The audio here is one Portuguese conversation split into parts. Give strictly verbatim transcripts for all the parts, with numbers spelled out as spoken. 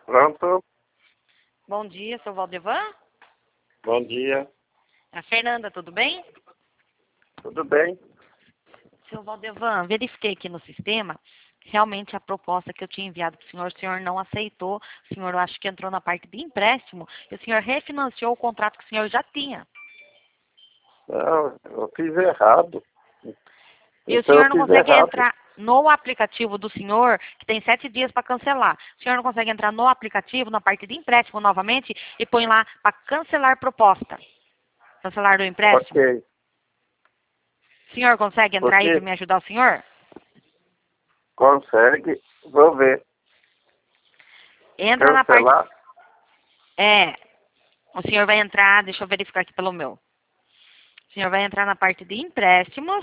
Pronto? Bom dia, seu Valdevan. Bom dia. A Fernanda, tudo bem? Tudo bem? Seu Valdevan, verifiquei aqui no sistema, realmente a proposta que eu tinha enviado para o senhor, o senhor não aceitou, o senhor eu acho que entrou na parte de empréstimo, e o senhor refinanciou o contrato que o senhor já tinha. Não, eu fiz errado. E o Então eu senhor não fiz consegue errado. entrar no aplicativo do senhor, que tem sete dias para cancelar. O senhor não consegue entrar no aplicativo, na parte de empréstimo novamente, e põe lá para cancelar proposta. Cancelar do empréstimo. Ok. O senhor consegue entrar aí para Porque me ajudar o senhor? consegue, vou ver. Entra na parte... Cancelar. É, o senhor vai entrar, deixa eu verificar aqui pelo meu. O senhor vai entrar na parte de empréstimos.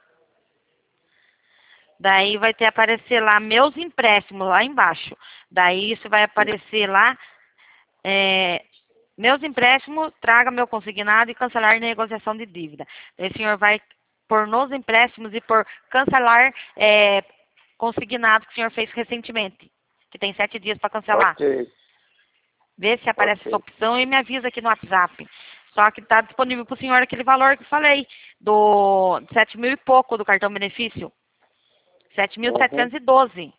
Daí vai ter aparecer lá meus empréstimos lá embaixo. Daí isso vai aparecer lá, é, meus empréstimos, traga meu consignado e cancelar negociação de dívida. Daí o senhor vai por nos empréstimos e por cancelar é, consignado que o senhor fez recentemente, que tem sete dias para cancelar. Ok. Vê se aparece essa Ok. opção e me avisa aqui no WhatsApp. Só que está disponível para o senhor aquele valor que eu falei, do sete mil e pouco do cartão benefício. sete mil Uhum. setecentos e doze.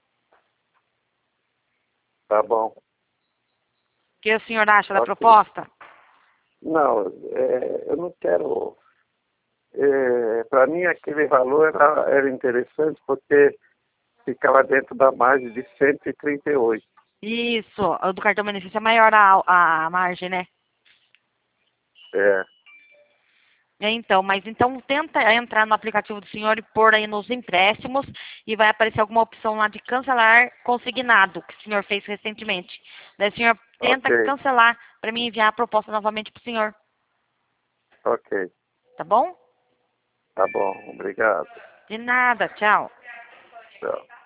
Tá bom. O que o senhor acha da Ok. proposta? Não, é, eu não quero... É, para mim aquele valor era, era interessante porque ficava dentro da margem de cento e trinta e oito. Isso, o do cartão benefício é maior a, a margem, né? É. É, então, mas então tenta entrar no aplicativo do senhor e pôr aí nos empréstimos e vai aparecer alguma opção lá de cancelar consignado que o senhor fez recentemente. Daí o senhor tenta Ok. cancelar para mim enviar a proposta novamente para o senhor, Ok. tá bom? Tá bom. Obrigado. De nada, tchau. Tchau.